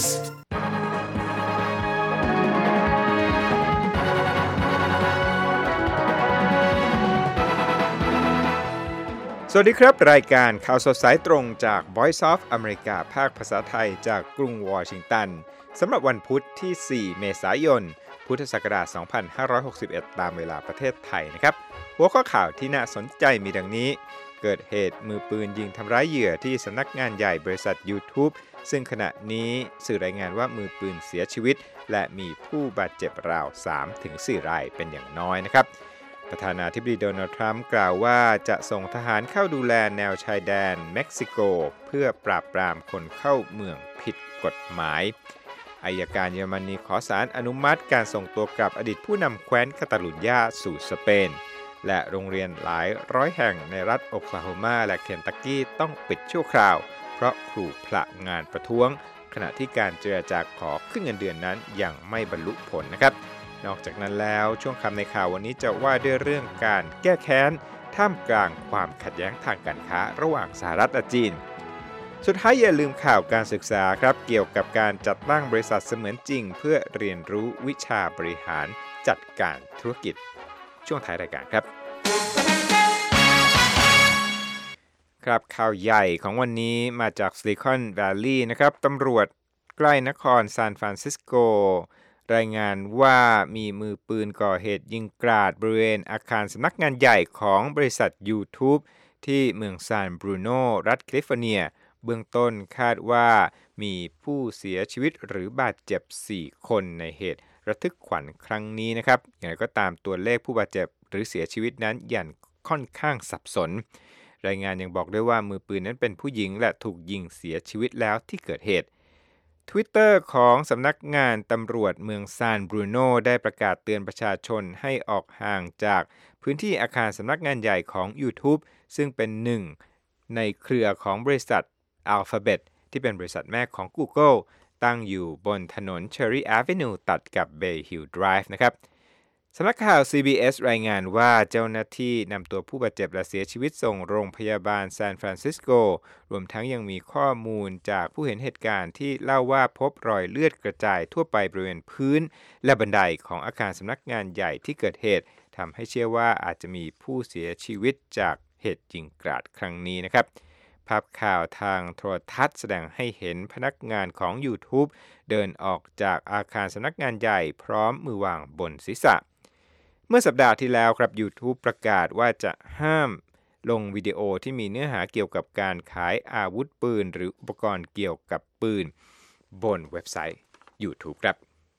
News สวัสดีครับรายการข่าวสดสายตรงจาก Voice of America ภาคภาษาไทยจากกรุงวอชิงตันสำหรับวันพุธที่ 4 เมษายน พุทธศักราช 2561 ตามเวลาประเทศไทยนะครับหัวข้อข่าวที่น่าสนใจมีดังนี้เกิดเหตุมือปืนยิงทำร้ายเหยื่อที่สำนักงานใหญ่บริษัท YouTube ซึ่งขณะนี้สื่อรายงานว่ามือปืนเสียชีวิตและมีผู้บาดเจ็บราว 3-4 รายเป็นอย่างน้อยนะครับประธานาธิบดีโดนัลด์ทรัมป์กล่าวว่าจะส่งทหารเข้าดูแลแนวชายแดนเม็กซิโกเพื่อปราบปรามคนเข้าเมืองผิดกฎหมายอัยการเยอรมนีขอศาลอนุมัติการส่งตัวกลับอดีตผู้นำแคว้นคาตาลุญญาสู่สเปนและโรงเรียนหลายร้อยแห่งในรัฐโอคลาโฮมาและเคนตักกี้ต้องปิดชั่วคราวเพราะครูผละงานประท้วงขณะที่การเจรจาขอขึ้นเงินเดือนนั้นยังไม่บรรลุผลนะครับนอกจากนั้นแล้วช่วงคำในข่าววันนี้จะว่าด้วยเรื่องการแก้แค้นท่ามกลางความขัดแย้งทางการค้าระหว่างสหรัฐและจีนสุดท้ายอย่าลืมข่าวการศึกษาครับเกี่ยวกับการจัดตั้งบริษัทเสมือนจริงเพื่อเรียนรู้วิชาบริหารจัดการธุรกิจช่วงท้ายรายการครับข่าวใหญ่ของวันนี้มาจากซิลิคอนแวลลีย์นะครับตำรวจใกล้นครซานฟรานซิสโกรายงานว่ามีมือปืนก่อเหตุยิงกราดบริเวณอาคารสำนักงานใหญ่ของบริษัท YouTube ที่เมืองซานบรูโนรัฐแคลิฟอร์เนียเบื้องต้นคาดว่ามีผู้เสียชีวิตหรือบาดเจ็บ4คนในเหตุระทึกขวัญครั้งนี้นะครับอย่างไรก็ตามตัวเลขผู้บาดเจ็บหรือเสียชีวิตนั้นยังค่อนข้างสับสนรายงานยังบอกด้วยว่ามือปืนนั้นเป็นผู้หญิงและถูกยิงเสียชีวิตแล้วที่เกิดเหตุTwitter ของสำนักงานตำรวจเมืองซานบรูโนได้ประกาศเตือนประชาชนให้ออกห่างจากพื้นที่อาคารสำนักงานใหญ่ของ YouTube ซึ่งเป็นหนึ่งในเครือของบริษัท Alphabet ที่เป็นบริษัทแม่ของ Google ตั้งอยู่บนถนน Cherry Avenue ตัดกับ Bay Hill Drive นะครับสำนักข่าว CBS รายงานว่าเจ้าหน้าที่นำตัวผู้บาดเจ็บและเสียชีวิตส่งโรงพยาบาลซานฟรานซิสโกรวมทั้งยังมีข้อมูลจากผู้เห็นเหตุการณ์ที่เล่าว่าพบรอยเลือดกระจายทั่วไปบริเวณพื้นและบันไดของอาคารสำนักงานใหญ่ที่เกิดเหตุทำให้เชื่อว่าอาจจะมีผู้เสียชีวิตจากเหตุยิงกราดครั้งนี้นะครับภาพข่าวทางโทรทัศน์แสดงให้เห็นพนักงานของ YouTube เดินออกจากอาคารสำนักงานใหญ่พร้อมมือวางบนศีรษะเมื่อสัปดาห์ที่แล้วครับ YouTube ประกาศว่าจะห้ามลงวิดีโอที่มีเนื้อหาเกี่ยวกับการขายอาวุธปืนหรืออุปกรณ์เกี่ยวกับปืนบนเว็บไซต์ YouTube ครับ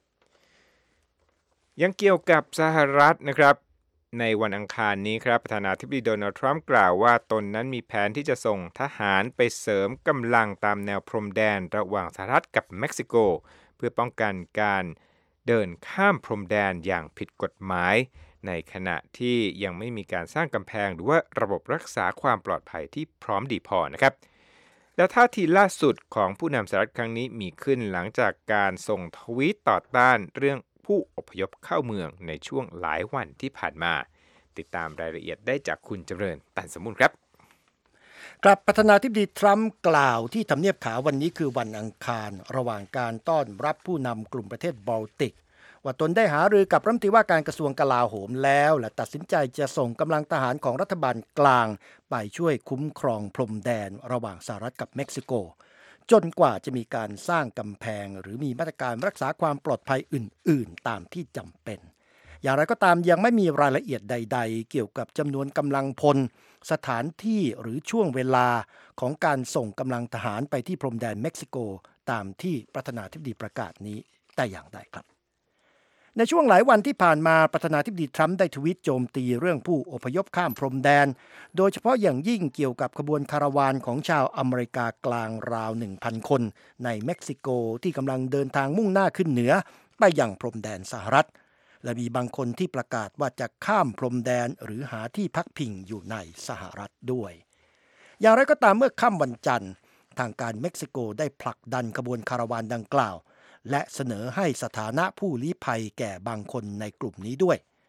ยังเกี่ยวกับสหรัฐนะครับในวันอังคารนี้ครับประธานาธิบดีโดนัลด์ทรัมป์กล่าวว่าตนนั้นมีแผนที่จะส่งทหารไปเสริมกำลังตามแนวพรมแดนระหว่างสหรัฐกับเม็กซิโกเพื่อป้องกันการเดินข้ามพรมแดนอย่างผิดกฎหมายในขณะที่ยังไม่มีการสร้างกำแพงหรือว่าระบบรักษาความปลอดภัยที่พร้อมดีพอนะครับและท่าทีล่าสุดของผู้นำสหรัฐครั้งนี้มีขึ้นหลังจากการส่งทวีตต่อต้านเรื่องผู้อพยพเข้าเมืองในช่วงหลายวันที่ผ่านมาติดตามรายละเอียดได้จากคุณเจริญตันสมุนครับครับประธานาธิบดีทรัมป์กล่าวที่ทำเนียบขาววันนี้คือวันอังคารระหว่างการต้อนรับผู้นำกลุ่มประเทศบอลติกว่าตนได้หารือกับรัฐมนตรีว่าการกระทรวงกลาโหมแล้วและตัดสินใจจะส่งกำลังทหารของรัฐบาลกลางไปช่วยคุ้มครองพรมแดนระหว่างสหรัฐกับเม็กซิโกจนกว่าจะมีการสร้างกำแพงหรือมีมาตรการรักษาความปลอดภัยอื่นๆตามที่จำเป็นอย่างไรก็ตามยังไม่มีรายละเอียดใดๆเกี่ยวกับจำนวนกำลังพลสถานที่หรือช่วงเวลาของการส่งกำลังทหารไปที่พรมแดนเม็กซิโกตามที่ประธานาธิบดีประกาศนี้แต่อย่างใดครับในช่วงหลายวันที่ผ่านมาประธานาธิบดีทรัมป์ได้ทวีตโจมตีเรื่องผู้อพยพข้ามพรมแดนโดยเฉพาะอย่างยิ่งเกี่ยวกับขบวนคาราวานของชาวอเมริกากลางราว 1,000 คนในเม็กซิโกที่กำลังเดินทางมุ่งหน้าขึ้นเหนือไปยังพรมแดนสหรัฐและมีบางคนที่ประกาศว่าจะข้ามพรมแดนหรือหาที่พักพิงอยู่ในสหรัฐด้วยอย่างไรก็ตามเมื่อค่ำวันจันทร์ทางการเม็กซิโกได้ผลักดันขบวนคาราวานดังกล่าวและเสนอให้สถานะผู้ลี้ภัยแก่บางคนในกลุ่มนี้ด้วย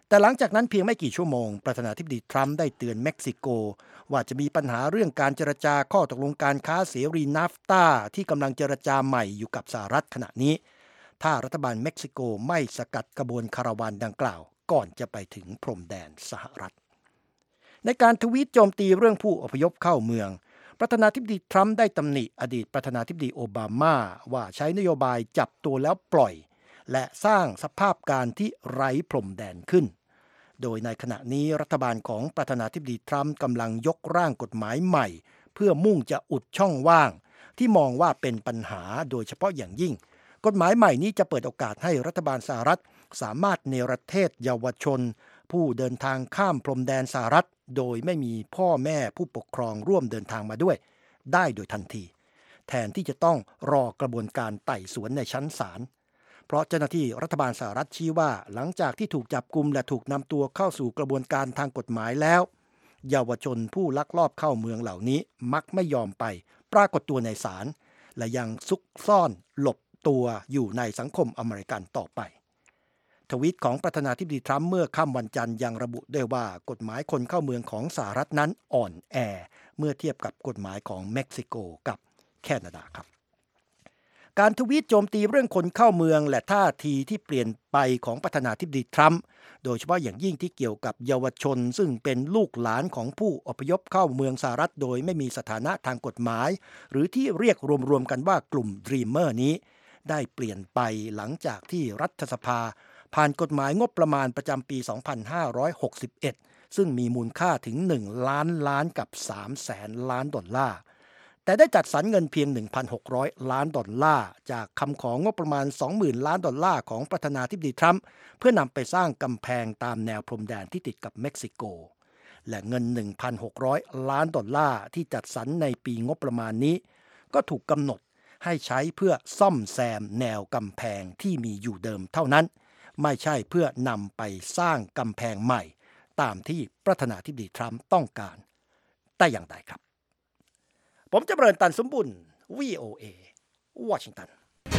แต่หลังจากนั้นเพียงไม่กี่ชั่วโมงประธานาธิบดีทรัมป์ได้เตือนเม็กซิโกว่าจะมีปัญหาเรื่องการเจรจาข้อตกลงการค้าเสรีนาฟตาที่กำลังเจรจาใหม่อยู่กับสหรัฐขณะนี้ถ้ารัฐบาลเม็กซิโกไม่สกัดกระบวนคาราวานดังกล่าวก่อนจะไปถึงพรมแดนสหรัฐในการทวีตโจมตีเรื่องผู้อพยพเข้าเมืองประธานาธิบดีทรัมป์ได้ตำหนิอดีตประธานาธิบดีโอบามาว่าใช้นโยบายจับตัวแล้วปล่อยและสร้างสภาพการที่ไร้พรมแดนขึ้นโดยในขณะนี้รัฐบาลของประธานาธิบดีทรัมป์กำลังยกร่างกฎหมายใหม่เพื่อมุ่งจะอุดช่องว่างที่มองว่าเป็นปัญหาโดยเฉพาะอย่างยิ่งกฎหมายใหม่นี้จะเปิดโอกาสให้รัฐบาลสหรัฐสามารถเนรเทศเยาวชนผู้เดินทางข้ามพรมแดนสหรัฐโดยไม่มีพ่อแม่ผู้ปกครองร่วมเดินทางมาด้วยได้โดยทันทีแทนที่จะต้องรอกระบวนการไต่สวนในชั้นศาลเพราะเจ้าหน้าที่รัฐบาลสหรัฐชี้ว่าหลังจากที่ถูกจับกุมและถูกนำตัวเข้าสู่กระบวนการทางกฎหมายแล้วเยาวชนผู้ลักลอบเข้าเมืองเหล่านี้มักไม่ยอมไปปรากฏตัวในศาลและยังซุกซ่อนหลบตัวอยู่ในสังคมอเมริกันต่อไปทวีตของประธานาธิบดีทรัมป์เมื่อค่ำวันจันทร์ยังระบุด้วยว่ากฎหมายคนเข้าเมืองของสหรัฐนั้นอ่อนแอเมื่อเทียบกับกฎหมายของเม็กซิโกกับแคนาดาครับการทวีตโจมตีเรื่องคนเข้าเมืองและท่าทีที่เปลี่ยนไปของประธานาธิบดีทรัมป์โดยเฉพาะอย่างยิ่งที่เกี่ยวกับเยาวชนซึ่งเป็นลูกหลานของผู้อพยพเข้าเมืองสหรัฐโดยไม่มีสถานะทางกฎหมายหรือที่เรียกรวมๆกันว่ากลุ่ม Dreamer นี้ได้เปลี่ยนไปหลังจากที่รัฐสภาผ่านกฎหมายงบประมาณประจำปี 2561 ซึ่งมีมูลค่าถึง1 ล้านล้านกับ300,000 ล้านดอลลาร์แต่ได้จัดสรรเงินเพียง 1,600 ล้านดอลลาร์จากคำของงบประมาณ 20,000 ล้านดอลลาร์ของประธานาธิบดีทรัมป์เพื่อนำไปสร้างกำแพงตามแนวพรมแดนที่ติดกับเม็กซิโกและเงิน 1,600 ล้านดอลลาร์ที่จัดสรรในปีงบประมาณนี้ก็ถูกกำหนดให้ใช้เพื่อซ่อมแซมแนวกำแพงที่มีอยู่เดิมเท่านั้นไม่ใช่เพื่อนำไปสร้างกำแพงใหม่ตามที่ประธานาธิบดีทรัมป์ต้องการแต่อย่างใดครับผมจำเริญตันสมบุญ VOA วอชิงตัน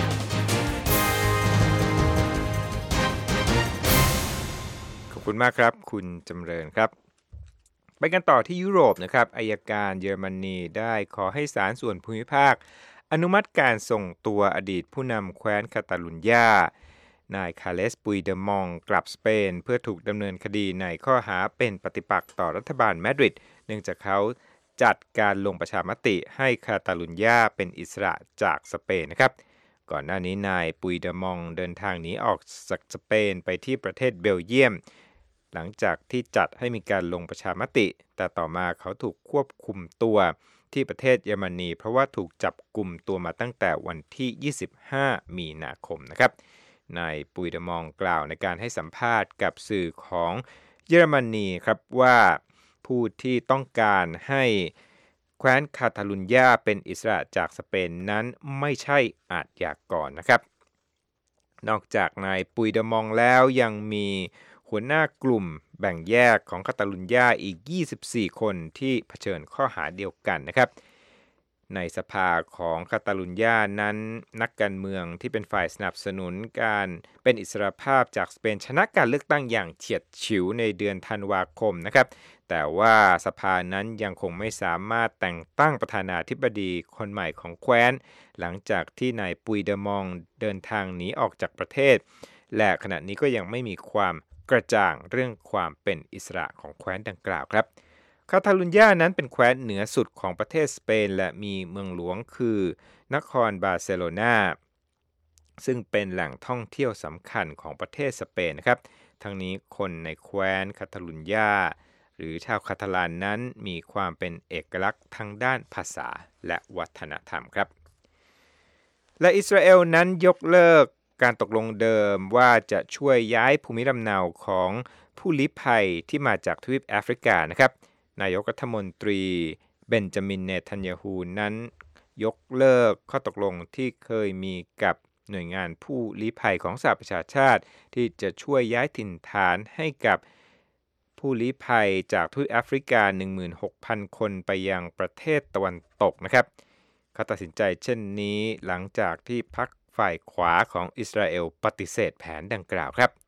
ขอบคุณมากครับคุณจำเริญครับไปกันต่อที่ยุโรปนะครับอัยการเยอรมนีได้ขอให้ศาลส่วนภูมิภาคอนุมัติการส่งตัวอดีตผู้นำแคว้นคาตาลุญญานายคาเลสปุยเดมองกลับสเปนเพื่อถูกดำเนินคดีในข้อหาเป็นปฏิปักษ์ต่อรัฐบาลมาดริดเนื่องจากเขาจัดการลงประชามติให้คาตาลุญญาเป็นอิสระจากสเปนนะครับก่อนหน้านี้นายปุยเดมองเดินทางหนีออกจากสเปนไปที่ประเทศเบลเยียมหลังจากที่จัดให้มีการลงประชามติแต่ต่อมาเขาถูกควบคุมตัวที่ประเทศเยอรมนีเพราะว่าถูกจับกุมตัวมาตั้งแต่วันที่25มีนาคมนะครับนายปุยเดมองกล่าวในการให้สัมภาษณ์กับสื่อของเยอรมนีครับว่าผู้ที่ต้องการให้แคว้นคาตาลุญญาเป็นอิสระจากสเปนนั้นไม่ใช่อาชญากรนะครับนอกจากนายปุยเดมองแล้วยังมีหัวหน้ากลุ่มแบ่งแยกของคาตาลุญญาอีก24คนที่เผชิญข้อหาเดียวกันนะครับในสภาของคาตาลุญญานั้นนักการเมืองที่เป็นฝ่ายสนับสนุนการเป็นอิสรภาพจากสเปนชนะการเลือกตั้งอย่างเฉียดฉิวในเดือนธันวาคมนะครับแต่ว่าสภานั้นยังคงไม่สามารถแต่งตั้งประธานาธิบดีคนใหม่ของแคว้นหลังจากที่นายปุยเดมองเดินทางหนีออกจากประเทศและขณะนี้ก็ยังไม่มีความกระจ่างเรื่องความเป็นอิสระของแคว้นดังกล่าวครับคาตาลุญญานั้นเป็นแคว้นเหนือสุดของประเทศสเปนและมีเมืองหลวงคือนครบาร์เซโลนาซึ่งเป็นแหล่งท่องเที่ยวสำคัญของประเทศสเปนนะครับทั้งนี้คนในแคว้นคาตาลุญญาหรือชาวคาตาลานนั้นมีความเป็นเอกลักษณ์ทางด้านภาษาและวัฒนธรรมครับและอิสราเอลนั้นยกเลิกการตกลงเดิมว่าจะช่วยย้ายภูมิลำเนาของผู้ลี้ภัยที่มาจากทวีปแอฟริกานะครับนายกรัฐมนตรีเบนจามินเนทันยาฮูนั้นยกเลิกข้อตกลงที่เคยมีกับหน่วยงานผู้ลี้ภัยของสหประชาชาติที่จะช่วยย้ายถิ่นฐานให้กับผู้ลี้ภัยจากทวีปแอฟริกา 16,000 คนไปยังประเทศตะวันตกนะครับเขาตัดสินใจเช่นนี้หลังจากที่พรรคฝ่ายขวาของอิสราเอลปฏิเสธแผนดังกล่าวครับ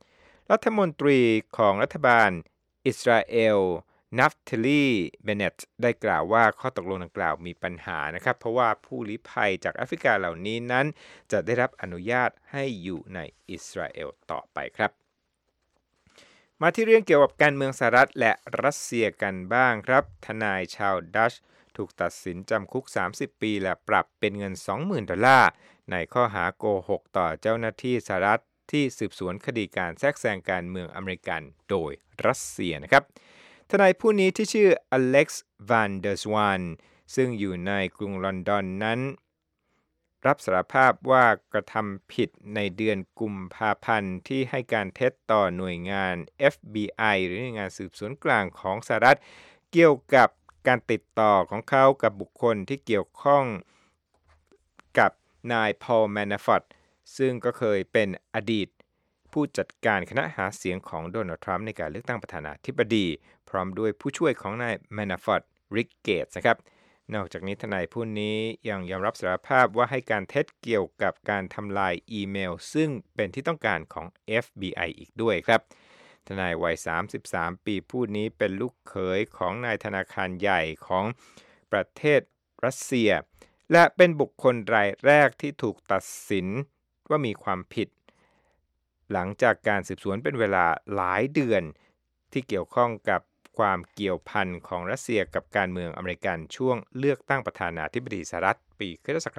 รัฐมนตรีของรัฐบาลอิสราเอลนัฟเทลีเบเนตได้กล่าวว่าข้อตกลงดังกล่าวมีปัญหานะครับเพราะว่าผู้ลี้ภัยจากแอฟริกาเหล่านี้นั้นจะได้รับอนุญาตให้อยู่ในอิสราเอลต่อไปครับมาที่เรื่องเกี่ยวกับการเมืองสหรัฐและรัสเซียกันบ้างครับทนายชาวดัชถูกตัดสินจำคุก30 ปีและปรับเป็นเงิน $20,000 ในข้อหาโกหกต่อเจ้าหน้าที่สหรัฐที่สืบสวนคดีการแทรกแซงการเมืองอเมริกันโดยรัสเซียนะครับทนายผู้นี้ที่ชื่ออเล็กซ์วันเดอร์สวานซึ่งอยู่ในกรุงลอนดอนนั้นรับสารภาพว่ากระทำผิดในเดือนกุมภาพันธ์ที่ให้การเท็จต่อหน่วยงาน FBI หรือหน่วยงานสืบสวนกลางของสหรัฐเกี่ยวกับการติดต่อของเขากับบุคคลที่เกี่ยวข้องกับนายพอล แมนาฟอร์ตซึ่งก็เคยเป็นอดีตผู้จัดการคณะหาเสียงของโดนัลด์ทรัมป์ในการเลือกตั้งประธานาธิบดีพร้อมด้วยผู้ช่วยของนายแมนาฟอร์ตริกเกตส์นะครับนอกจากนี้ทนายผู้นี้ยังยอมรับสารภาพว่าให้การเท็จเกี่ยวกับการทำลายอีเมลซึ่งเป็นที่ต้องการของ FBI อีกด้วยครับทนายวัย33 ปีผู้นี้เป็นลูกเขยของนายธนาคารใหญ่ของประเทศรัสเซียและเป็นบุคคลรายแรกที่ถูกตัดสินว่ามีความผิดหลังจากการสืบสวนเป็นเวลาหลายเดือนที่เกี่ยวข้องกับความเกี่ยวพันของรัสเซียกับการเมืองอเมริกันช่วงเลือกตั้งประธานาธิบดีสหรัฐปีค.ศ.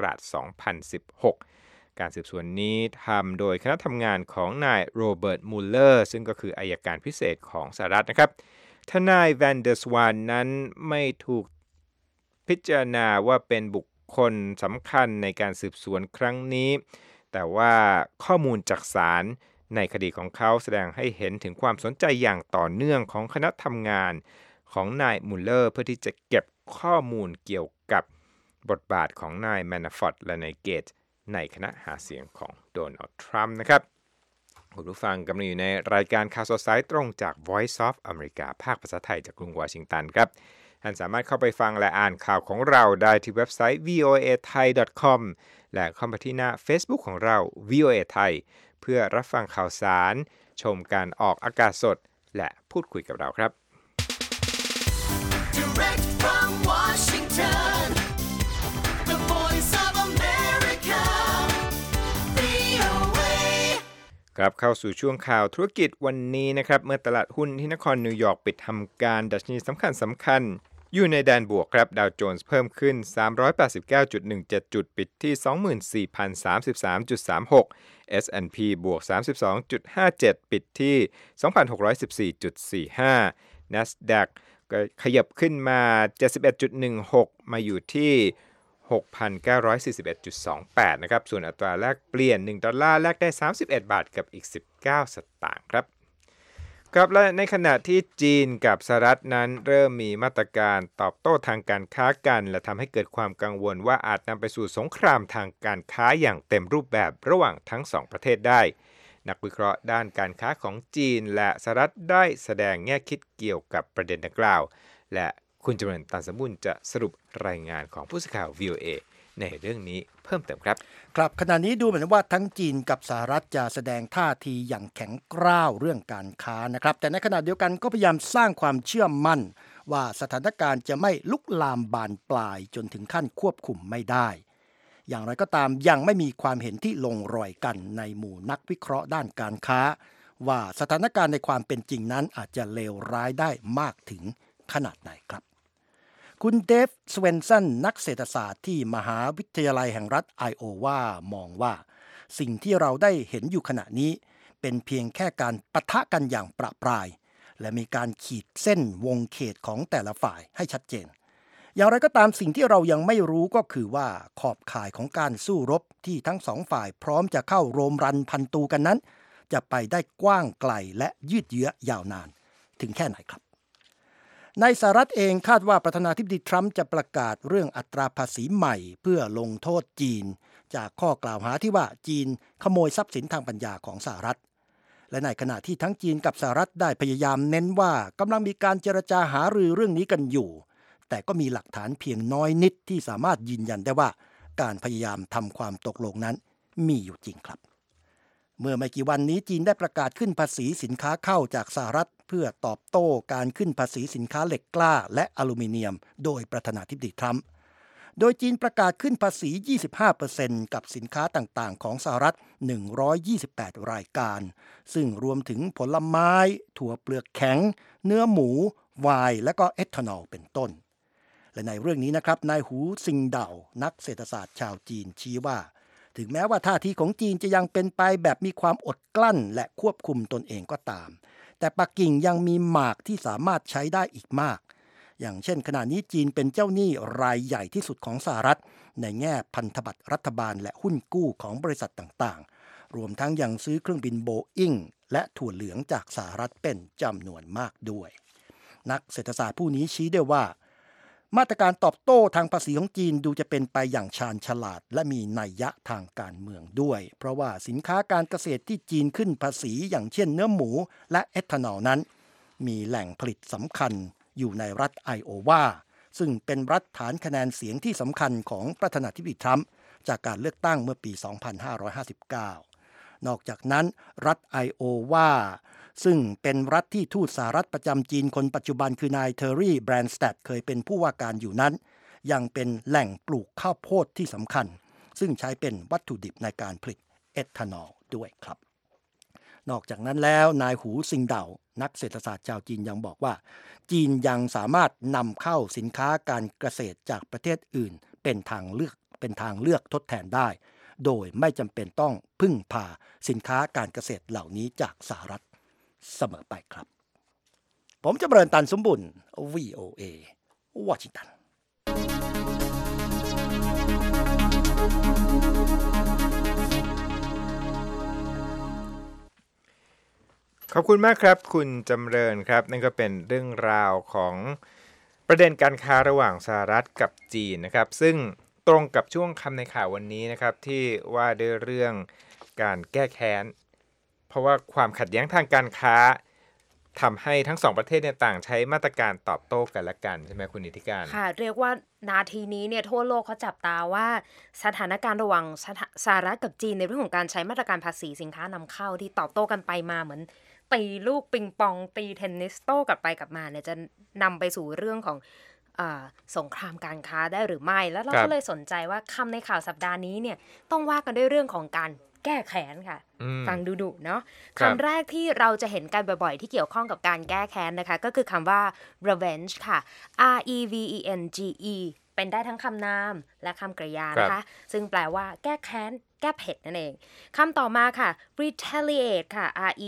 2016 การสืบสวนนี้ทำโดยคณะทำงานของนายโรเบิร์ต มูลเลอร์ซึ่งก็คืออัยการพิเศษของสหรัฐนะครับทนายแวนเดอร์สวานนั้นไม่ถูกพิจารณาว่าเป็นบุคคลสำคัญในการสืบสวนครั้งนี้แต่ว่าข้อมูลจากศาลในคดีของเขาแสดงให้เห็นถึงความสนใจอย่างต่อเนื่องของคณะทำงานของนายมูลเลอร์เพื่อที่จะเก็บข้อมูลเกี่ยวกับบทบาทของนายแมนาฟอร์ตและนายเกตในคณะหาเสียงของโดนัลด์ทรัมป์นะครับคุณผู้ฟังกำลังอยู่ในรายการข่าวสดสายตรงจาก Voice of America ภาคภาษาไทยจากกรุงวอชิงตันครับท่านสามารถเข้าไปฟังและอ่านข่าวของเราได้ที่เว็บไซต์ voathai.com และเข้าไปที่หน้า Facebook ของเรา VOA Thai เพื่อรับฟังข่าวสารชมการออกอากาศสดและพูดคุยกับเราครับ Direct from Washington, the voice of America, VOA. ครับเข้าสู่ช่วงข่าวธุรกิจวันนี้นะครับเมื่อตลาดหุ้นที่นครนิวยอร์กปิดทำการดัชนีสำคัญอยู่ในแดนบวกครับดาวโจนส์เพิ่มขึ้น 389.17 จุดปิดที่ 24,033.36 S&P บวก 32.57 ปิดที่ 2,614.45 NASDAQ ก็ขยับขึ้นมา 71.16 มาอยู่ที่ 6,941.28 นะครับส่วนอัตราแลกเปลี่ยน$1แลกได้31 บาทกับอีก19 สตางค์ครับครับและในขณะที่จีนกับสหรัฐนั้นเริ่มมีมาตรการตอบโต้ทางการค้ากันและทำให้เกิดความกังวลว่าอาจนำไปสู่สงครามทางการค้าอย่างเต็มรูปแบบระหว่างทั้งสองประเทศได้นักวิเคราะห์ด้านการค้าของจีนและสหรัฐได้แสดงแง่คิดเกี่ยวกับประเด็นดังกล่าวและคุณจำเริญ ตันสมบูรณ์จะสรุปรายงานของผู้สื่อข่าว VOA ในเรื่องนี้เพิ่มเติมครับครับขณะนี้ดูเหมือนว่าทั้งจีนกับสหรัฐจะแสดงท่าทีอย่างแข็งกร้าวเรื่องการค้านะครับแต่ในขณะเดียวกันก็พยายามสร้างความเชื่อมั่นว่าสถานการณ์จะไม่ลุกลามบานปลายจนถึงขั้นควบคุมไม่ได้อย่างไรก็ตามยังไม่มีความเห็นที่ลงรอยกันในหมู่นักวิเคราะห์ด้านการค้าว่าสถานการณ์ในความเป็นจริงนั้นอาจจะเลวร้ายได้มากถึงขนาดไหนครับคุณเดฟ สเวนสันนักเศรษฐศาสตร์ที่มหาวิทยาลัยแห่งรัฐไอโอวามองว่าสิ่งที่เราได้เห็นอยู่ขณะนี้เป็นเพียงแค่การปะทะกันอย่างประปรายและมีการขีดเส้นวงเขตของแต่ละฝ่ายให้ชัดเจนอย่างไรก็ตามสิ่งที่เรายังไม่รู้ก็คือว่าขอบข่ายของการสู้รบที่ทั้งสองฝ่ายพร้อมจะเข้าโรมรันพันตูกันนั้นจะไปได้กว้างไกลและยืดเยื้อยาวนานถึงแค่ไหนครับในสหรัฐเองคาดว่าประธานาธิบดีทรัมป์จะประกาศเรื่องอัตราภาษีใหม่เพื่อลงโทษจีนจากข้อกล่าวหาที่ว่าจีนขโมยทรัพย์สินทางปัญญาของสหรัฐและในขณะที่ทั้งจีนกับสหรัฐได้พยายามเน้นว่ากำลังมีการเจรจาหารือเรื่องนี้กันอยู่แต่ก็มีหลักฐานเพียงน้อยนิดที่สามารถยืนยันได้ว่าการพยายามทำความตกลงนั้นมีอยู่จริงครับเมื่อไม่กี่วันนี้จีนได้ประกาศขึ้นภาษีสินค้าเข้าจากสหรัฐเพื่อตอบโต้การขึ้นภาษีสินค้าเหล็กกล้าและอลูมิเนียมโดยประธานาธิบดีทรัมป์โดยจีนประกาศขึ้นภาษี 25% กับสินค้าต่างๆของสหรัฐ128รายการซึ่งรวมถึงผลไม้ถั่วเปลือกแข็งเนื้อหมูไวน์และก็เอทานอลเป็นต้นและในเรื่องนี้นะครับนายหูซิงเดานักเศรษฐศาสตร์ชาวจีนชี้ว่าถึงแม้ว่าท่าทีของจีนจะยังเป็นไปแบบมีความอดกลั้นและควบคุมตนเองก็ตามแต่ปักกิ่งยังมีหมากที่สามารถใช้ได้อีกมากอย่างเช่นขณะนี้จีนเป็นเจ้าหนี้รายใหญ่ที่สุดของสหรัฐในแง่พันธบัตรรัฐบาลและหุ้นกู้ของบริษัทต่างๆรวมทั้งยังซื้อเครื่องบินโบอิ้งและถั่วเหลืองจากสหรัฐเป็นจำนวนมากด้วยนักเศรษฐศาสตร์ผู้นี้ชี้ด้วยว่ามาตรการตอบโต้ทางภาษีของจีนดูจะเป็นไปอย่างชาญฉลาดและมีนัยยะทางการเมืองด้วยเพราะว่าสินค้าการเกษตรที่จีนขึ้นภาษีอย่างเช่นเนื้อหมูและเอทานอลนั้นมีแหล่งผลิตสำคัญอยู่ในรัฐไอโอวาซึ่งเป็นรัฐฐานคะแนนเสียงที่สำคัญของประธานาธิบดีทรัมป์จากการเลือกตั้งเมื่อปี 2559 นอกจากนั้นรัฐไอโอวาซึ่งเป็นรัฐที่ทูตสหรัฐประจำจีนคนปัจจุบันคือนายเทอร์รี่แบรนสแตดเคยเป็นผู้ว่าการอยู่นั้นยังเป็นแหล่งปลูกข้าวโพดที่สำคัญซึ่งใช้เป็นวัตถุดิบในการผลิตเอทานอลด้วยครับนอกจากนั้นแล้วนายหูซิงเดานักเศรษฐศาสตร์ชาวจีนยังบอกว่าจีนยังสามารถนำเข้าสินค้าการเกษตรจากประเทศอื่นเป็นทางเลือกทดแทนได้โดยไม่จำเป็นต้องพึ่งพาสินค้าการเกษตรเหล่านี้จากสหรัฐเสมอไปครับผมจำเริญตันสมบุญ VOA วอชิงตันขอบคุณมากครับคุณจำเริญครับนั่นก็เป็นเรื่องราวของประเด็นการค้าระหว่างสหรัฐกับจีนนะครับซึ่งตรงกับช่วงคำในข่าววันนี้นะครับที่ว่าด้วยเรื่องการแก้แค้นเพราะว่าความขัดแย้งทางการค้าทำให้ทั้งสองประเทศเนี่ยต่างใช้มาตรการตอบโต้กันและกันใช่ไหมคุณนิติการค่ะเรียกว่านาทีนี้เนี่ยทั่วโลกเขาจับตาว่าสถานการณ์ระหว่างสหรัฐกับจีนในเรื่องของการใช้มาตรการภาษีสินค้านำเข้าที่ตอบโต้กันไปมาเหมือนตีลูกปิงปองตีเทนนิสโต้กลับไปกลับมาเนี่ยจะนำไปสู่เรื่องของสงครามการค้าได้หรือไม่แล้วเราก็เลยสนใจว่าคำในข่าวสัปดาห์นี้เนี่ยต้องว่ากันด้วยเรื่องของการแก้แค้นค่ะฟังดุๆเนาะคำแรกที่เราจะเห็นกันบ่อยๆที่เกี่ยวข้องกับการแก้แค้นนะคะก็คือคำว่า revenge ค่ะ R-E-V-E-N-G-E เป็นได้ทั้งคำนามและคำกริยานะคะซึ่งแปลว่าแก้แค้นแก้เผ็ดนั่นเองคำต่อมาค่ะ retaliate ค่ะ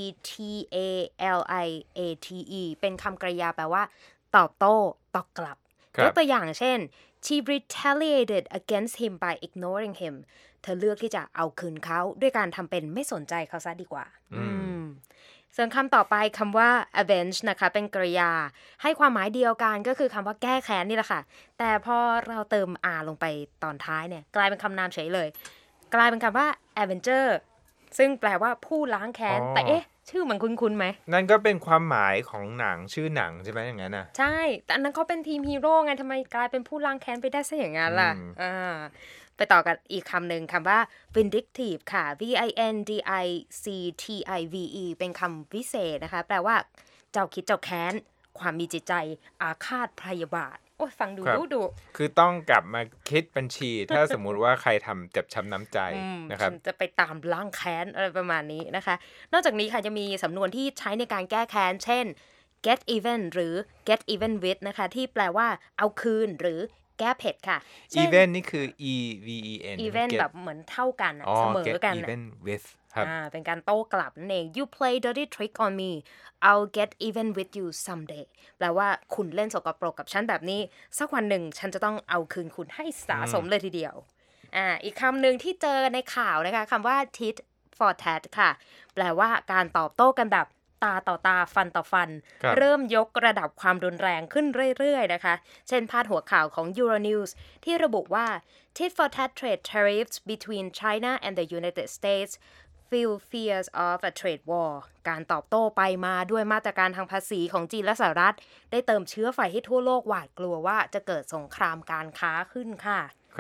R-E-T-A-L-I-A-T-E เป็นคำกริยาแปลว่าตอบโต้ตอบกลับยกตัวอย่างเช่น She retaliated against him by ignoring him เธอเลือกที่จะเอาคืนเขาด้วยการทำเป็นไม่สนใจเขาซะดีกว่าส่วนคำต่อไปคำว่า avenge นะคะเป็นกริยาให้ความหมายเดียวกันก็คือคำว่าแก้แค้นนี่แหละค่ะแต่พอเราเติม r ลงไปตอนท้ายเนี่ยกลายเป็นคำนามเฉยเลยกลายเป็นคำว่า avenger ซึ่งแปลว่าผู้ล้างแค้นแต่เอ๊ะชื่อมันคุ้นๆไหมนั่นก็เป็นความหมายของหนังชื่อหนังใช่ไหมอย่างนั้นนะใช่แต่อันนั้นเขาเป็นทีมฮีโร่ไงทำไมกลายเป็นผู้ล้างแค้นไปได้ซะอย่างนั้นล่ะไปต่อกันอีกคำหนึ่งคำว่า vindictive ค่ะ V-I-N-D-I-C-T-I-V-E เป็นคำวิเศษนะคะแปลว่าเจ้าคิดเจ้าแค้นความมีจิตใจอาฆาตพยาบาทโอ้ยฟังดูคือต้องกลับมาคิดบัญชีถ้าสมมุติว่าใครทำเจ็บช้ำน้ำใจนะครับจะไปตามล้างแค้นอะไรประมาณนี้นะคะนอกจากนี้ค่ะจะมีสำนวนที่ใช้ในการแก้แค้นเช่น get even หรือ get even with นะคะที่แปลว่าเอาคืนหรือแก้เผ็ดค่ะ even นี่คือ E-V-E-N even แบบเหมือนเท่ากันเสมอกัน get even with ครับเป็นการโต้กลับนั่นเอง you play dirty trick on me I'll get even with you someday แปลว่าคุณเล่นสกปรกกับฉันแบบนี้สักวันหนึ่งฉันจะต้องเอาคืนคุณให้สะสมเลยทีเดียวอีกคำหนึ่งที่เจอในข่าวนะคะคำว่า tit for tat ค่ะแปลว่าการตอบโต้กันแบบตาต่อตาฟันต่อฟันเริ่มยกระดับความรุนแรงขึ้นเรื่อยๆนะคะเช่นพาดหัวข่าวของ Euronews ที่ระบุว่า tit for tat trade tariffs between China and the United States fuel fears of a trade war การตอบโต้ไปมาด้วยมาตรการทางภาษีของจีนและสหรัฐได้เติมเชื้อไฟให้ทั่วโลกหวาดกลัวว่าจะเกิดสงครามการค้าขึ้นค่ะครับ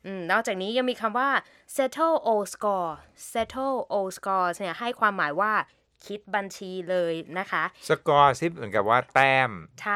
นอกจากนี้ยังมีคำว่า settle old scores เนี่ยให้ความหมายว่าคิดบัญชีเลยนะคะสกอร์ซิเหมือนกับว่าแต้มใช่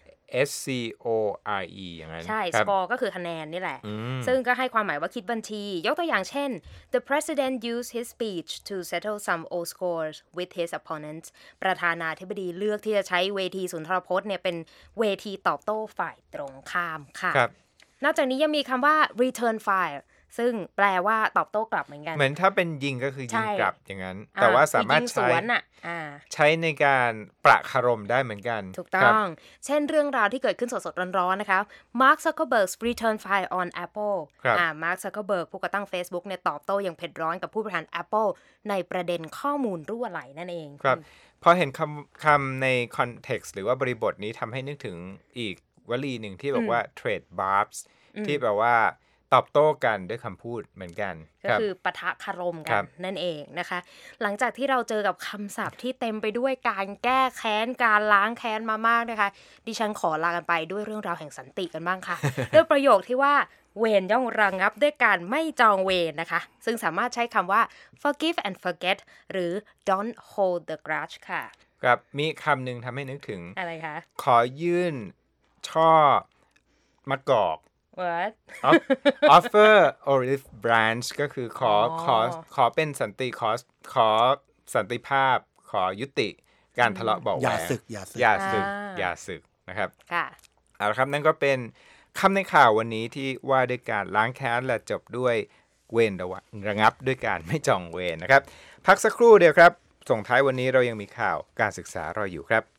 SCORE อย่างนั้นใช่ครั score ก็คือคะแนนนี่แหละ ซึ่งก็ให้ความหมายว่าคิดบัญชี ยกตัวอย่างเช่น The president used his speech to settle some old scores with his opponents ประธานาธิบดีเลือกที่จะใช้เวทีสุนทรพจน์เนี่ยเป็นเวทีตอบโต้ฝ่ายตรงข้ามค่ะครับนอกจากนี้ยังมีคำว่า return fire ซึ่งแปลว่าตอบโต้กลับเหมือนกันเหมือนถ้าเป็นยิงก็คือยิงใช่กลับอย่างนั้น แต่ว่าสามารถคือยิงสใช้วนน่ะใช้ในการประคารมได้เหมือนกันถูกต้ครัอบ ง เช่นเรื่องราวที่เกิดขึ้นสดๆร้อนๆนะคะ Mark Zuckerberg's return fire on Apple ครับ Mark Zuckerberg ผู้ก่อตั้ง Facebook เนี่ยตอบโต้อย่างเผ็ดร้อนกับผู้บริหาร Apple ในประเด็นข้อมูลรั่วไหลนั่นเองครับพอเห็นคำใน context หรือว่าบริบทนี้ทำให้นึกถึงอีกวลีหนึ่งที่บอกว่า trade barbs ที่แปลว่าตอบโต้กันด้วยคำพูดเหมือนกันก็ครับคือปะทะคารมคกัรันบนั่นเองนะคะ หลังจากที่เราเจอกับคำศัพท์ที่เต็มไปด้วยการแก้แค้นการล้างแค้นมามากนะคะ ดิฉันขอลากันไปด้วยเรื่องราวแห่งสันติกันบ้างค่ะ ด้วยประโยคที่ว่าเวรย่อมระงับด้วยการไม่จองเวรนะคะ ซึ่งสามารถใช้คำว่า forgive and forget หรือ don't hold the grudge ค่ะครับมีคำหนึ่งทำให้นึกถึงอะไรคะขอยื่นช่อมะกอก what offer olive branch ก็คือขอเป็นสันติขอสันติภาพ ขอยุติการทะเลาะเบาะแว้งอย่าศึกอย่าศึกนะครับค่ะเอาละครับนั่นก็เป็นคำในข่าววันนี้ที่ว่าด้วยการล้างแค้นและจบด้วยเวรระงับด้วยการไม่จองเวรนะครับพักสักครู่เดียวครับส่งท้ายวันนี้เรายังมีข่าวการศึกษารออยู่ครับ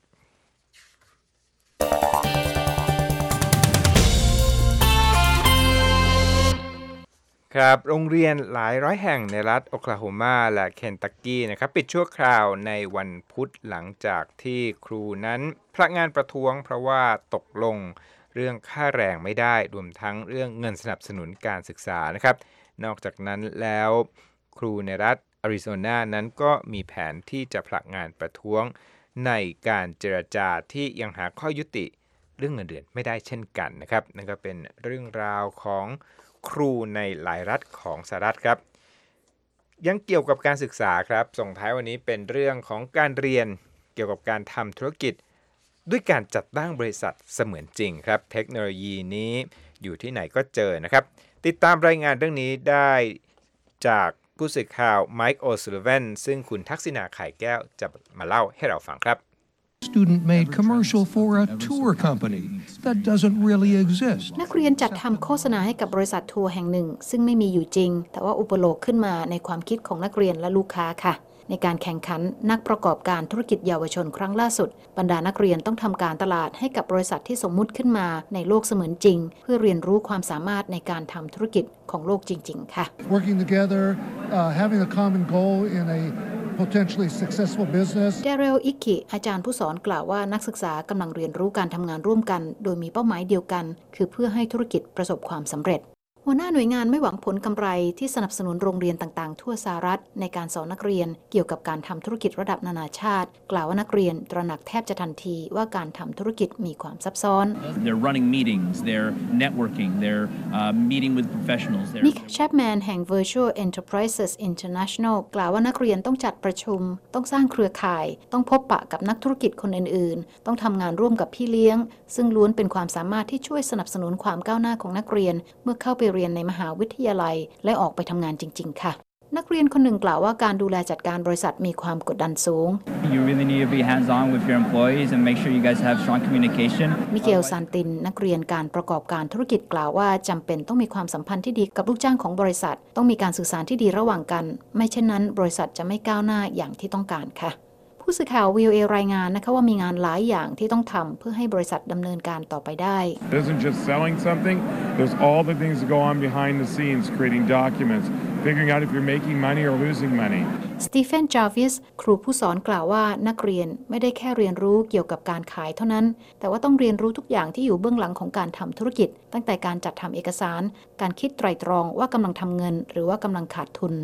ครับโรงเรียนหลายร้อยแห่งในรัฐโอคลาโฮมาและเคนตักกี้นะครับปิดชั่วคราวในวันพุธหลังจากที่ครูนั้นพนักงานประท้วงเพราะว่าตกลงเรื่องค่าแรงไม่ได้รวมทั้งเรื่องเงินสนับสนุนการศึกษานะครับนอกจากนั้นแล้วครูในรัฐอาริโซนานั้นก็มีแผนที่จะผลักงานประท้วงในการเจรจาที่ยังหาข้อยุติเรื่องเงินเดือนไม่ได้เช่นกันนะครับนั่นก็เป็นเรื่องราวของครูในหลายรัฐของสหรัฐครับยังเกี่ยวกับการศึกษาครับส่งท้ายวันนี้เป็นเรื่องของการเรียนเกี่ยวกับการทำธุรกิจด้วยการจัดตั้งบริษัทเสมือนจริงครับเทคโนโลยีนี้อยู่ที่ไหนก็เจอนะครับติดตามรายงานเรื่องนี้ได้จากผู้สื่อข่าวไมค์โอซูลิแวนซึ่งคุณทักษิณาไข่แก้วจะมาเล่าให้เราฟังครับ Student-made commercial for a tour company that doesn't really exist. นักเรียนจัดทำโฆษณาให้กับบริษัททัวร์แห่งหนึ่งซึ่งไม่มีอยู่จริงแต่ว่าอุปโลกขึ้นมาในความคิดของนักเรียนและลูกค้าค่ะในการแข่งขันนักประกอบการธุรกิจเยาวชนครั้งล่าสุดบรรดานักเรียนต้องทำการตลาดให้กับบริษัทที่สมมุติขึ้นมาในโลกเสมือนจริงเพื่อเรียนรู้ความสามารถในการทำธุรกิจของโลกจริงๆค่ะ Working together, having a common goal in a potentially successful business. เดเรล อิกคิอาจารย์ผู้สอนกล่าวว่านักศึกษากำลังเรียนรู้การทำงานร่วมกันโดยมีเป้าหมายเดียวกันคือเพื่อให้ธุรกิจประสบความสำเร็จหัวหน้าหน่วยงานไม่หวังผลกำไรที่สนับสนุนโรงเรียนต่างๆทั่วสหรัฐในการสอนนักเรียนเกี่ยวกับการทำธุรกิจระดับนานาชาติกล่าวว่านักเรียนตระหนักแทบจะทันทีว่าการทำธุรกิจมีความซับซ้อน They're running meetings, they're networking, they're meeting with professionals. นิก แชปแมนแห่ง Virtual Enterprises International กล่าวว่านักเรียนต้องจัดประชุมต้องสร้างเครือข่ายต้องพบปะกับนักธุรกิจคนอื่นๆต้องทำงานร่วมกับพี่เลี้ยงซึ่งล้วนเป็นความสามารถที่ช่วยสนับสนุนความก้าวหน้าของนักเรียนเมื่อเข้าไปเรียนในมหาวิทยาลัยและออกไปทำงานจริงๆค่ะนักเรียนคนหนึ่งกล่าวว่าการดูแลจัดการบริษัทมีความกดดันสูง You really need to be hands-on with your employees and make sure you guys have strong communication. มิเกล ซานตินนักเรียนการประกอบการธุรกิจกล่าวว่าจำเป็นต้องมีความสัมพันธ์ที่ดีกับลูกจ้างของบริษัทต้องมีการสื่อสารที่ดีระหว่างกันไม่เช่นนั้นบริษัทจะไม่ก้าวหน้าอย่างที่ต้องการค่ะผู้สื่อข่าว VOA รายงานนะคะว่ามีงานหลายอย่างที่ต้องทำเพื่อให้บริษัทดำเนินการต่อไปได้ It isn't just selling something. There's all the things that go on behind the scenes, creating documents, figuring out if you're making money or losing money. สตีเฟน จาวิสครูผู้สอนกล่าวว่านักเรียนไม่ได้แค่เรียนรู้เกี่ยวกับการขายเท่านั้นแต่ว่าต้องเรียนรู้ทุกอย่างที่อยู่เบื้องหลังของการทำธุรกิจตั้งแต่การจัดทำเอกสารการคิดไตร่ตรองว่ากำลังทำเงินหรือว่ากำลังขาดทุน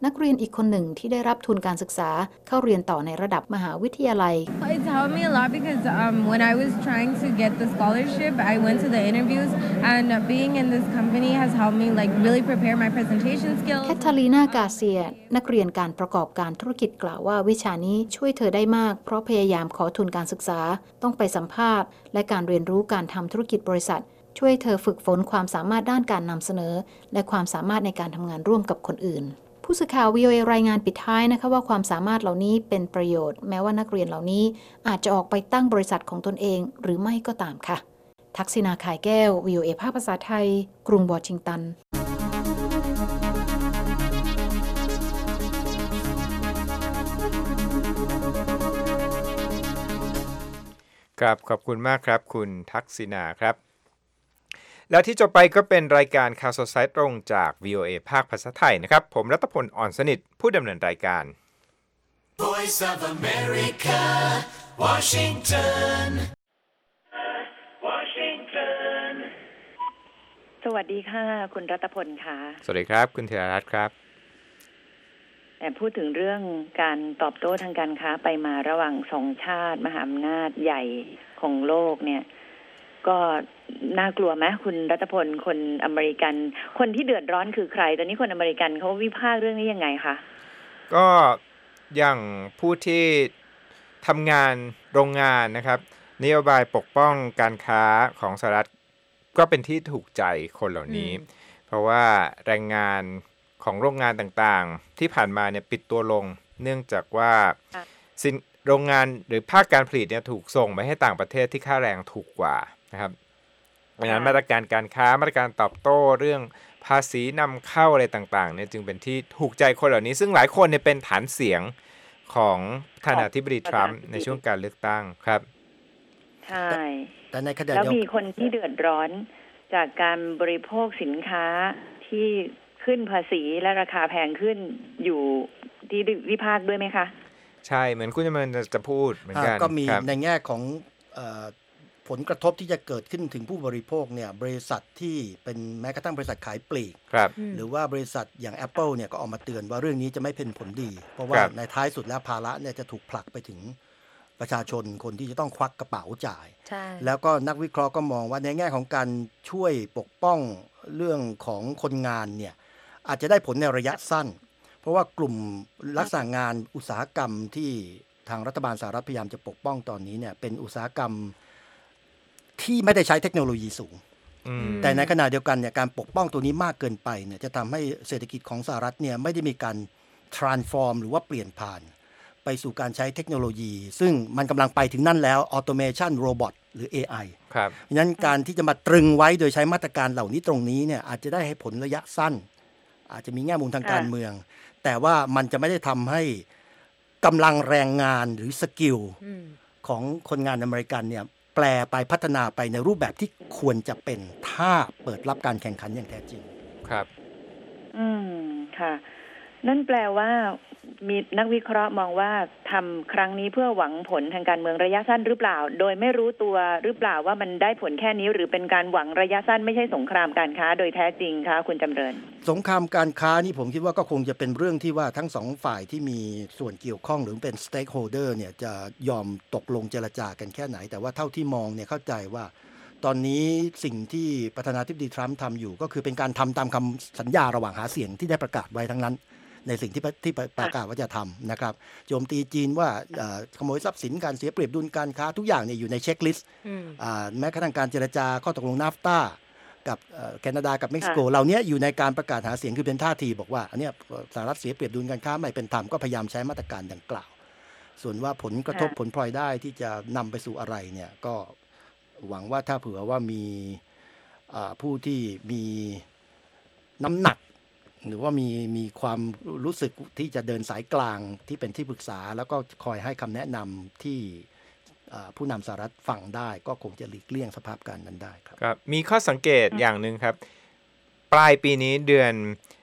นักเรียนอีกคนหนึ่งที่ได้รับทุนการศึกษาเข้าเรียนต่อในระดับมหาวิทยาลัย It's helped me a lot because when I was trying to get the scholarship, I went to the interviews, and being in this company has helped me like really prepare my presentation skills. แคทาลีนากาเซียนักเรียนการประกอบการธุรกิจกล่าวว่าวิชานี้ช่วยเธอได้มากเพราะพยายามขอทุนการศึกษาต้องไปสัมภาษณ์และการเรียนรู้การทำธุรกิจบริษัทช่วยเธอฝึกฝนความสามารถด้านการนำเสนอและความสามารถในการทำงานร่วมกับคนอื่นผู้สื่อข่าว VOA รายงานปิดท้ายนะคะว่าความสามารถเหล่านี้เป็นประโยชน์แม้ว่านักเรียนเหล่านี้อาจจะออกไปตั้งบริษัทของตนเองหรือไม่ก็ตามค่ะทักษิณา ข่ายแก้ว VOA ภาคภาษาไทยกรุงวอชิงตันครับขอบคุณมากครับคุณทักษิณาครับแล้วที่จบไปก็เป็นรายการข่าวสดสายตรงจาก VOA ภาคภาษาไทยนะครับผมรัตพล อ่อนสนิทผู้ดำเนินรายการ Voice of America, Washington. สวัสดีค่ะคุณรัตพลค่ะสวัสดีครับคุณธีรรัตน์ครับพูดถึงเรื่องการตอบโต้ทางการค้าไปมาระหว่างสองชาติมหาอำนาจใหญ่ของโลกเนี่ยก็น่ากลัวไหมคุณรัตพลคนอเมริกันคนที่เดือดร้อนคือใครตอนนี้คนอเมริกันเขาวิพากษ์เรื่องนี้ยังไงคะก็อย่างผู้ที่ทำงานโรงงานนะครับนโยบายปกป้องการค้าของสหรัฐก็เป็นที่ถูกใจคนเหล่านี้เพราะว่าแรงงานของโรงงานต่างๆที่ผ่านมาเนี่ยปิดตัวลงเนื่องจากว่าโรงงานหรือภาคการผลิตเนี่ยถูกส่งไปให้ต่างประเทศที่ค่าแรงถูกกว่านะครับดังนั้นมาตรการการค้ามาตรการตอบโต้เรื่องภาษีนำเข้าอะไรต่างๆเนี่ยจึงเป็นที่ถูกใจคนเหล่านี้ซึ่งหลายคนเนี่ยเป็นฐานเสียงของประธานาธิบดีทรัมป์ในช่วงการเลือกตั้งครับใช่แต่ในขณะเดียวกันแล้วมีคนที่เดือดร้อนจากการบริโภคสินค้าที่ขึ้นภาษีและราคาแพงขึ้นอยู่ที่วิพากษ์ด้วยไหมคะใช่เหมือนคุณจะพูดเหมือนกันก็มีในแง่ของผลกระทบที่จะเกิดขึ้นถึงผู้บริโภคเนี่ยบริษัทที่เป็นแม้กระทั่งบริษัทขายปลีกหรือว่าบริษัทอย่าง Apple เนี่ยก็ออกมาเตือนว่าเรื่องนี้จะไม่เป็นผลดีเพราะว่าในท้ายสุดแล้วภาระเนี่ยจะถูกผลักไปถึงประชาชนคนที่จะต้องควักกระเป๋าจ่ายแล้วก็นักวิเคราะห์ก็มองว่าในแง่ของการช่วยปกป้องเรื่องของคนงานเนี่ยอาจจะได้ผลในระยะสั้นเพราะว่ากลุ่มลักษณะงานอุตสาหกรรมที่ทางรัฐบาลสหรัฐพยายามจะปกป้องตอนนี้เนี่ยเป็นอุตสาหกรรมที่ไม่ได้ใช้เทคโนโลยีสูงแต่ในขณะเดียวกันเนี่ยการปกป้องตัวนี้มากเกินไปเนี่ยจะทำให้เศรษฐกิจของสหรัฐเนี่ยไม่ได้มีการ transform หรือว่าเปลี่ยนผ่านไปสู่การใช้เทคโนโลยีซึ่งมันกำลังไปถึงนั่นแล้ว automation robot หรือ AI ครับเพราะฉะนั้นการที่จะมาตรึงไว้โดยใช้มาตรการเหล่านี้ตรงนี้เนี่ยอาจจะได้ให้ผลระยะสั้นอาจจะมีแง่มุมทางการเมืองแต่ว่ามันจะไม่ได้ทำให้กำลังแรงงานหรือสกิลของคนงานอเมริกันเนี่ยแปลไปพัฒนาไปในรูปแบบที่ควรจะเป็นถ้าเปิดรับการแข่งขันอย่างแท้จริงครับค่ะนั่นแปลว่ามีนักวิเคราะห์มองว่าทำครั้งนี้เพื่อหวังผลทางการเมืองระยะสั้นหรือเปล่าโดยไม่รู้ตัวหรือเปล่าว่ามันได้ผลแค่นี้หรือเป็นการหวังระยะสั้นไม่ใช่สงครามการค้าโดยแท้จริงคะคุณจำเริญสงครามการค้านี่ผมคิดว่าก็คงจะเป็นเรื่องที่ว่าทั้งสองฝ่ายที่มีส่วนเกี่ยวข้องหรือเป็น stakeholder เนี่ยจะยอมตกลงเจรจากันแค่ไหนแต่ว่าเท่าที่มองเนี่ยเข้าใจว่าตอนนี้สิ่งที่ประธานาธิบดีทรัมป์ทำอยู่ก็คือเป็นการทำตามคำสัญญาระหว่างหาเสียงที่ได้ประกาศไว้ทั้งนั้นในสิ่งที่ประกาศว่าจะทำนะครับโจมตีจีนว่าขโมยทรัพย์สินการเสียเปรียบดุลการค้าทุกอย่างเนี่ยอยู่ในเช็คลิสต์แม้กระทั่งการเจรจาข้อตกลงนาฟตากับแคนาดากับเม็กซิโกเหล่านี้อยู่ในการประกาศหาเสียงคือเป็นท่าทีบอกว่าอันนี้สหรัฐเสียเปรียบดุลการค้าไม่เป็นธรรมก็พยายามใช้มาตรการดังกล่าวส่วนว่าผลกระทบผลพลอยได้ที่จะนำไปสู่อะไรเนี่ยก็หวังว่าถ้าเผื่อว่ามีผู้ที่มีน้ำหนักหรือว่ามีความรู้สึกที่จะเดินสายกลางที่เป็นที่ปรึกษาแล้วก็คอยให้คำแนะนำที่ผู้นำสหรัฐฟังได้ก็คงจะหลีกเลี่ยงสภาพการนั้นได้ครับครับมีข้อสังเกตอย่างนึงครับปลายปีนี้เดือน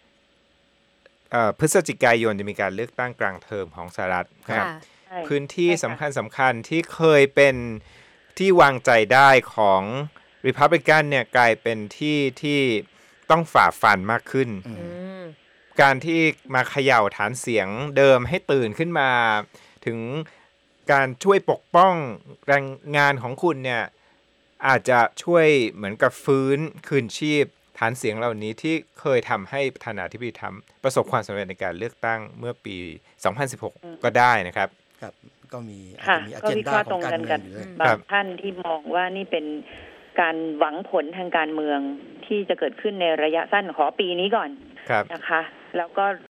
พฤศจิกายนจะมีการเลือกตั้งกลางเทอมของสหรัฐครับพื้นที่สำคัญที่เคยเป็นที่วางใจได้ของ Republican เนี่ยกลายเป็นที่ต้องฝ่าฟันมากขึ้นการที่มาเขย่าฐานเสียงเดิมให้ตื่นขึ้นมาถึงการช่วยปกป้องแรงงานของคุณเนี่ยอาจจะช่วยเหมือนกับฟื้นคืนชีพฐานเสียงเหล่านี้ที่เคยทำให้ประธานาธิบดีทรัมป์ประสบความสำเร็จในการเลือกตั้งเมื่อปี 2016 ก็ได้นะครับครับก็มีอเจนดาของการเมืองอยู่บางท่านที่มองว่านี่เป็นการหวังผลทางการเมืองที่จะเกิดขึ้นในระยะสั้นขอปีนี้ก่อนนะคะแล้วก็